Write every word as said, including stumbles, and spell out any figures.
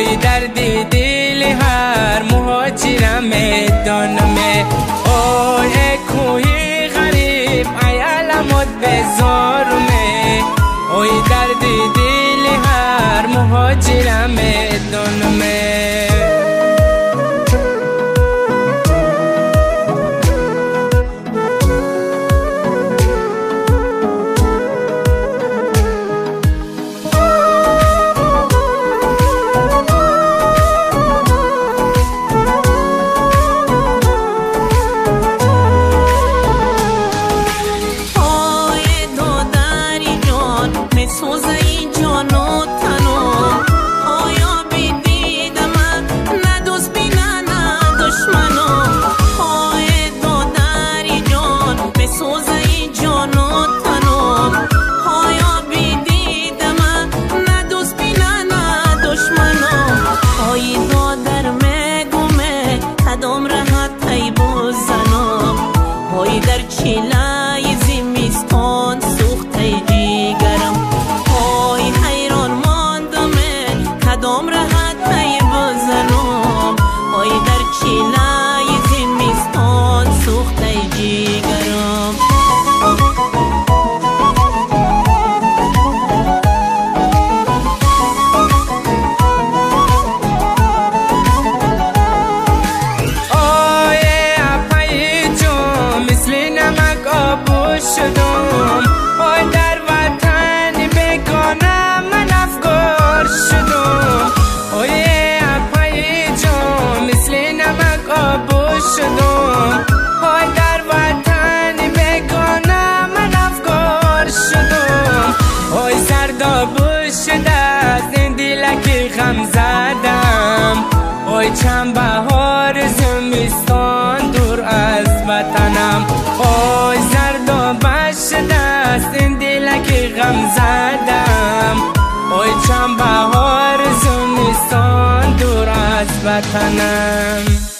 اوی دردی دل هر مهاجرم میدان می اوی کوهی غریب ای علامت بزار می اوی دردی دل هر مهاجرم میدان می چلای زمستان سوخته جیگرم های حیران ماندم کدام راحت پی بزنم های در چلای زمستان سوخته جیگرم شدم آی در وطن بگانم من افگار شدم آی اپای جان مثل نمک آبو شدم آی در وطن بگانم من افگار شدم آی سردابو شده از این دلکی غم زدم آی چند بهار زمستان دور از وطنم آی شده است این دلکی غم زدم آی چند بهار زمستان دور از وطنم